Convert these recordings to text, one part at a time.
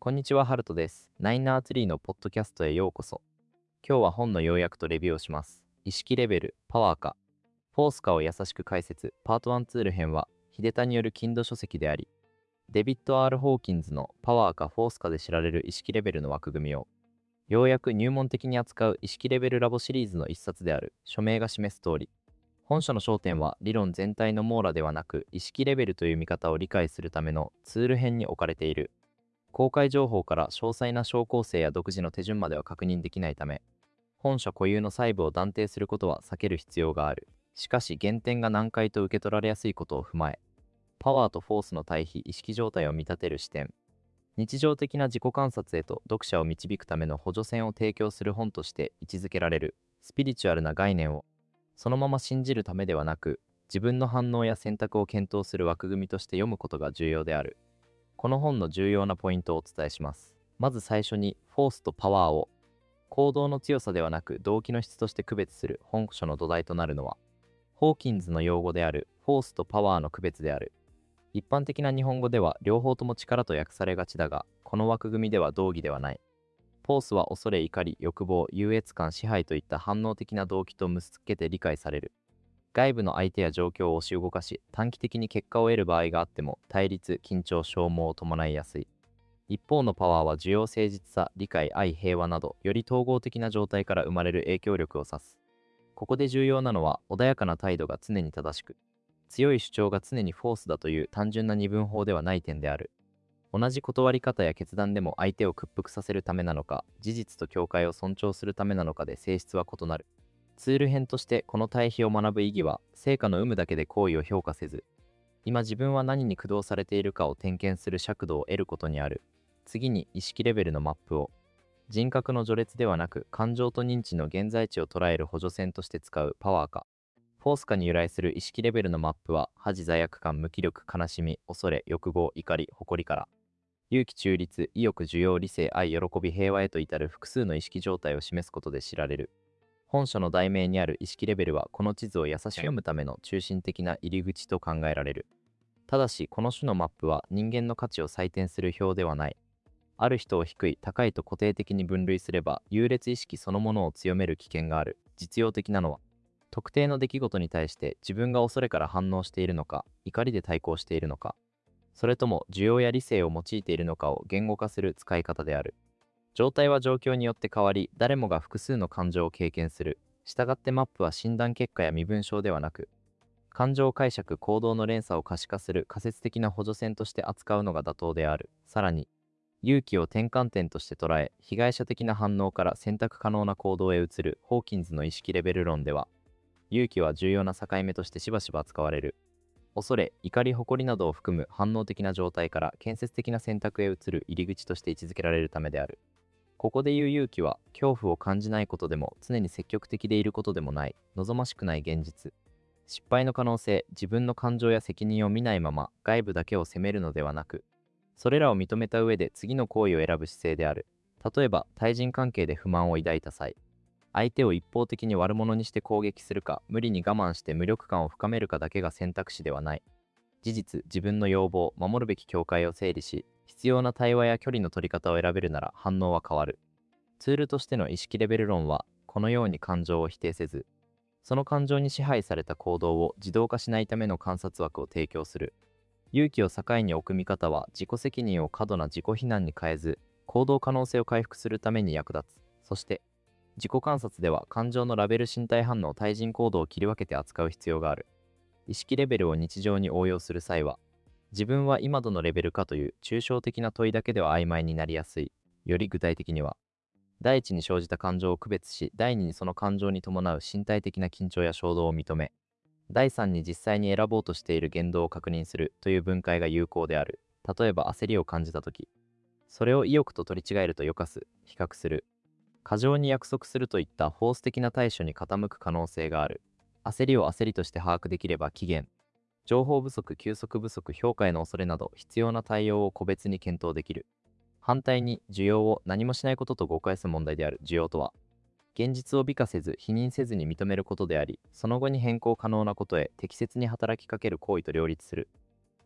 こんにちは、ハルトです。ナインナーツリーのポッドキャストへようこそ。今日は本の要約とレビューをします。意識レベル、パワーか、フォースかを優しく解説、パート1ツール編は、秀田によるKindle書籍であり、デビッド・ R・ ホーキンズのパワーかフォースかで知られる意識レベルの枠組みを、ようやく入門的に扱う意識レベルラボシリーズの一冊である署名が示す通り、本書の焦点は理論全体の網羅ではなく、意識レベルという見方を理解するためのツール編に置かれている。公開情報から詳細な小構成や独自の手順までは確認できないため、本書固有の細部を断定することは避ける必要がある。しかし原点が難解と受け取られやすいことを踏まえ、パワーとフォースの対比、意識状態を見立てる視点、日常的な自己観察へと読者を導くための補助線を提供する本として位置づけられる。スピリチュアルな概念をそのまま信じるためではなく、自分の反応や選択を検討する枠組みとして読むことが重要である。この本の重要なポイントをお伝えします。まず最初に、フォースとパワーを行動の強さではなく動機の質として区別する本書の土台となるのは、ホーキンズの用語であるフォースとパワーの区別である。一般的な日本語では両方とも力と訳されがちだが、この枠組みでは同義ではない。フォースは恐れ、怒り、欲望、優越感、支配といった反応的な動機と結びつけて理解される。外部の相手や状況を押し動かし、短期的に結果を得る場合があっても、対立、緊張、消耗を伴いやすい。一方のパワーは需要、誠実さ、理解、愛、平和など、より統合的な状態から生まれる影響力を指す。ここで重要なのは、穏やかな態度が常に正しく、強い主張が常にフォースだという単純な二分法ではない点である。同じ断り方や決断でも相手を屈服させるためなのか、事実と境界を尊重するためなのかで性質は異なる。ツール編としてこの対比を学ぶ意義は、成果の有無だけで行為を評価せず、今自分は何に駆動されているかを点検する尺度を得ることにある。次に意識レベルのマップを、人格の序列ではなく感情と認知の現在地を捉える補助線として使うパワーか、フォースかに由来する意識レベルのマップは、恥罪悪感、無気力、悲しみ、恐れ、欲望、怒り、誇りから、勇気、中立、意欲、需要、理性、愛、喜び、平和へと至る複数の意識状態を示すことで知られる。本書の題名にある意識レベルは、この地図を優しく読むための中心的な入り口と考えられる。ただし、この種のマップは人間の価値を採点する表ではない。ある人を低い、高いと固定的に分類すれば、優劣意識そのものを強める危険がある。実用的なのは、特定の出来事に対して自分が恐れから反応しているのか、怒りで対抗しているのか、それとも需要や理性を用いているのかを言語化する使い方である。状態は状況によって変わり、誰もが複数の感情を経験する。したがってマップは診断結果や身分証ではなく、感情解釈、行動の連鎖を可視化する仮説的な補助線として扱うのが妥当である。さらに、勇気を転換点として捉え、被害者的な反応から選択可能な行動へ移るホーキンズの意識レベル論では、勇気は重要な境目としてしばしば使われる。恐れ、怒り、誇りなどを含む反応的な状態から建設的な選択へ移る入り口として位置づけられるためである。ここで言う勇気は、恐怖を感じないことでも常に積極的でいることでもない、望ましくない現実。失敗の可能性、自分の感情や責任を見ないまま外部だけを責めるのではなく、それらを認めた上で次の行為を選ぶ姿勢である。例えば、対人関係で不満を抱いた際、相手を一方的に悪者にして攻撃するか、無理に我慢して無力感を深めるかだけが選択肢ではない。事実、自分の要望、守るべき境界を整理し、必要な対話や距離の取り方を選べるなら反応は変わる。ツールとしての意識レベル論は、このように感情を否定せず、その感情に支配された行動を自動化しないための観察枠を提供する。勇気を境に置く見方は、自己責任を過度な自己非難に変えず、行動可能性を回復するために役立つ。そして、自己観察では感情のラベル、身体反応、対人行動を切り分けて扱う必要がある。意識レベルを日常に応用する際は、自分は今どのレベルかという抽象的な問いだけでは曖昧になりやすい。より具体的には、第一に生じた感情を区別し、第二にその感情に伴う身体的な緊張や衝動を認め、第三に実際に選ぼうとしている言動を確認するという分解が有効である。例えば焦りを感じたとき、それを意欲と取り違えるとよかす、比較する。過剰に約束するといったフォース的な対処に傾く可能性がある。焦りを焦りとして把握できれば期限、情報不足、休息不足、評価への恐れなど必要な対応を個別に検討できる。反対に、需要を何もしないことと誤解する問題である。需要とは、現実を美化せず、否認せずに認めることであり、その後に変更可能なことへ適切に働きかける行為と両立する。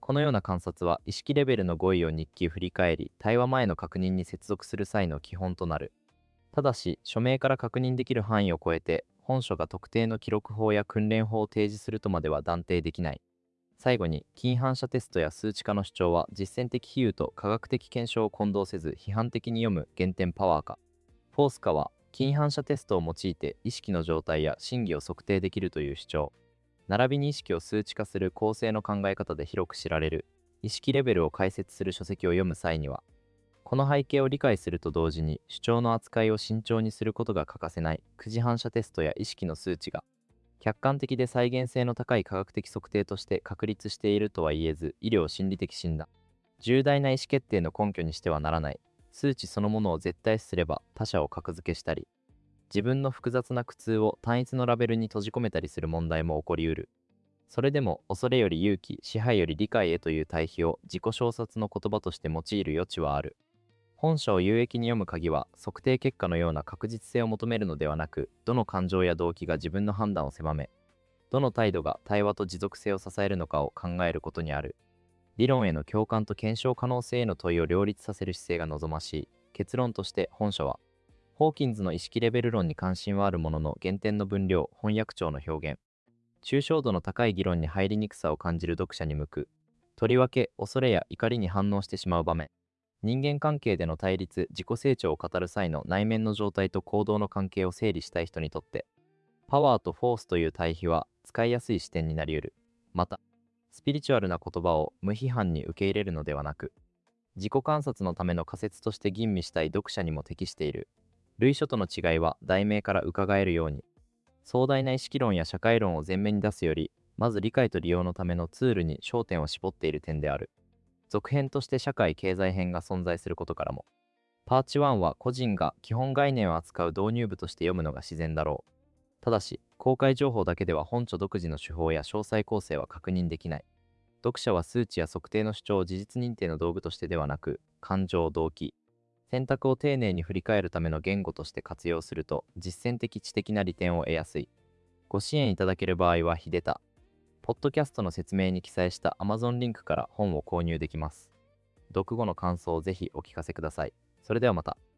このような観察は意識レベルの語彙を日記振り返り、対話前の確認に接続する際の基本となる。ただし、署名から確認できる範囲を超えて、本書が特定の記録法や訓練法を提示するとまでは断定できない。最後に、近反射テストや数値化の主張は実践的比喩と科学的検証を混同せず批判的に読む原点パワーか。フォースかは、近反射テストを用いて意識の状態や真偽を測定できるという主張。並びに意識を数値化する構成の考え方で広く知られる、意識レベルを解説する書籍を読む際には、この背景を理解すると同時に主張の扱いを慎重にすることが欠かせない9次反射テストや意識の数値が客観的で再現性の高い科学的測定として確立しているとは言えず、医療心理的診断、重大な意思決定の根拠にしてはならない。数値そのものを絶対視すれば他者を格付けしたり、自分の複雑な苦痛を単一のラベルに閉じ込めたりする問題も起こりうる。それでも恐れより勇気、支配より理解へという対比を自己小説の言葉として用いる余地はある。本書を有益に読む鍵は、測定結果のような確実性を求めるのではなく、どの感情や動機が自分の判断を狭め、どの態度が対話と持続性を支えるのかを考えることにある。理論への共感と検証可能性への問いを両立させる姿勢が望ましい。結論として本書は、ホーキンズの意識レベル論に関心はあるものの原点の分量、翻訳帳の表現、抽象度の高い議論に入りにくさを感じる読者に向く。とりわけ恐れや怒りに反応してしまう場面、人間関係での対立、自己成長を語る際の内面の状態と行動の関係を整理したい人にとって、パワーとフォースという対比は使いやすい視点になり得る。また、スピリチュアルな言葉を無批判に受け入れるのではなく、自己観察のための仮説として吟味したい読者にも適している。類書との違いは題名から伺えるように、壮大な意識論や社会論を前面に出すより、まず理解と利用のためのツールに焦点を絞っている点である。続編として社会経済編が存在することからも、パーチ1は個人が基本概念を扱う導入部として読むのが自然だろう。ただし、公開情報だけでは本書独自の手法や詳細構成は確認できない。読者は数値や測定の主張を事実認定の道具としてではなく、感情、動機、選択を丁寧に振り返るための言語として活用すると、実践的知的な利点を得やすい。ご支援いただける場合は、秀田ポッドキャストの説明に記載した Amazon リンクから本を購入できます。読後の感想をぜひお聞かせください。それではまた。